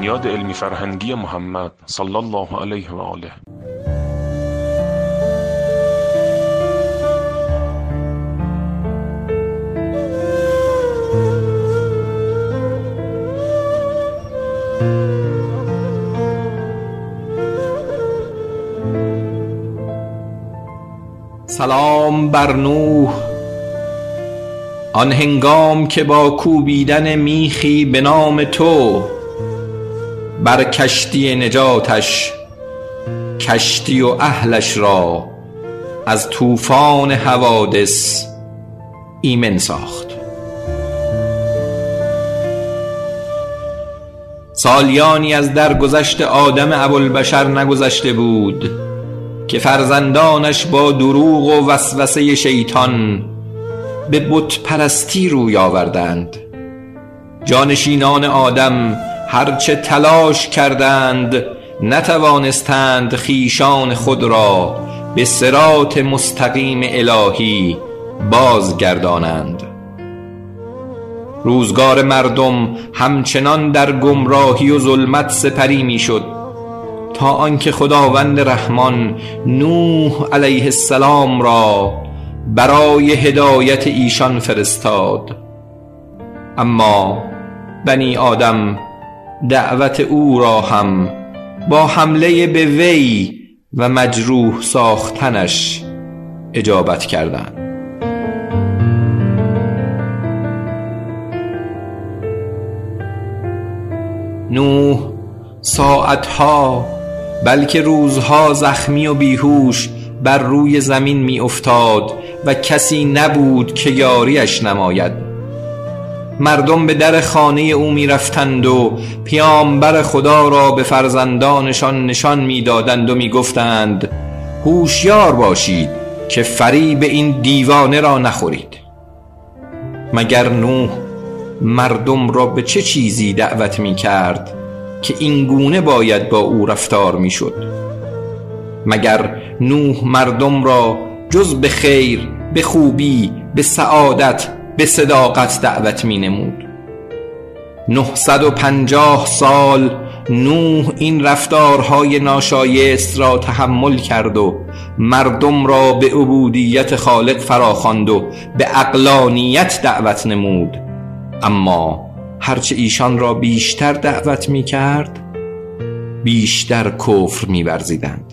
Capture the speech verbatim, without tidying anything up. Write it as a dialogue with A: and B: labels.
A: بنیاد علمی فرهنگی محمد صلی الله علیه و آله.
B: سلام بر نوح، آن هنگام که با کوبیدن میخی به نام تو بر کشتی نجاتش کشتی و اهلش را از طوفان حوادث ایمن ساخت. سالیانی از درگذشت آدم ابوالبشر نگذشته بود که فرزندانش با دروغ و وسوسه شیطان به بت پرستی روی آوردند. جانشینان آدم هرچه تلاش کردند نتوانستند خیشان خود را به صراط مستقیم الهی بازگردانند. روزگار مردم همچنان در گمراهی و ظلمت سپری میشد تا آنکه خداوند رحمان نوح علیه السلام را برای هدایت ایشان فرستاد. اما بنی آدم دعوت او را هم با حمله به وی و مجروح ساختنش اجابت کردند. نوح ساعتها بلکه روزها زخمی و بیهوش بر روی زمین می افتاد و کسی نبود که یاریش نماید. مردم به در خانه او می رفتند و پیامبر خدا را به فرزندانشان نشان می دادند و می گفتند هوشیار باشید که فریب این دیوانه را نخورید. مگر نوح مردم را به چه چیزی دعوت می کرد که این گونه باید با او رفتار می شد؟ مگر نوح مردم را جز به خیر، به خوبی، به سعادت، به صداقت دعوت می نمود؟ نهصد و پنجاه سال نوح این رفتارهای ناشایست را تحمل کرد و مردم را به عبودیت خالق فراخواند و به عقلانیت دعوت نمود. اما هرچه ایشان را بیشتر دعوت می کرد بیشتر کفر می ورزیدند.